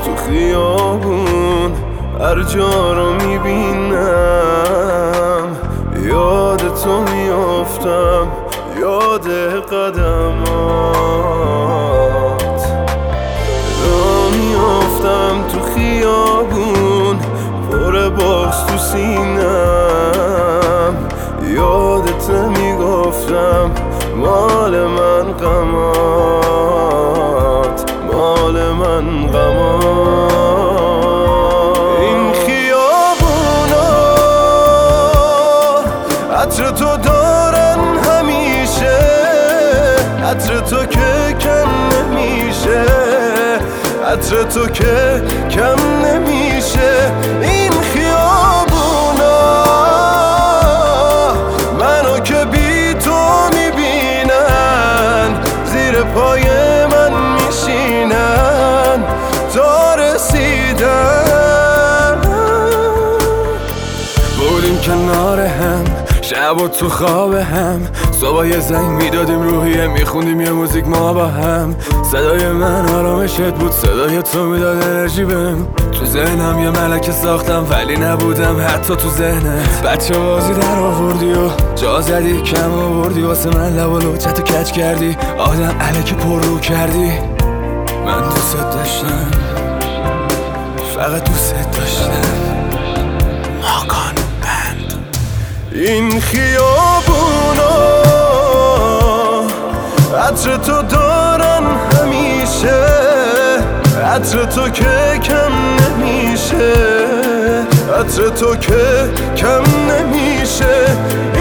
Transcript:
تو خیابون هر جا رو میبینم یاد تو میافتم، یاد قدمات را میافتم تو خیابون پر باز تو سینم یادت میگفتم مال من غمات، مال من غمات. این خیابونا عطر تو دارن همیشه، عطر تو که کم نمیشه، عطر تو که کم نمیشه. این خیابونا منو که بی تو میبینن زیر پای من میشینن تا رسیدن. بودیم کنار هم شب و تو خواب هم، صبح یه زنگ میدادیم روحیه میخوندیم یه موزیک ما با هم. صدای من آرامشت بود، صدای تو میداد انرژی بهم. تو ذهنم یه ملکه ساختم ولی نبودم حتی تو ذهنت. بچه بازی در آوردی و جا زدی کم آوردی واسه من لب و لوچتو کج کردی، آدم الکی پر رو کردی. من دوست داشتم، فقط دوست داشتم. ماکان بند. این خیابونا عطر تو دارن همیشه، عطر تو که کم نمیشه، عطر تو که کم نمیشه.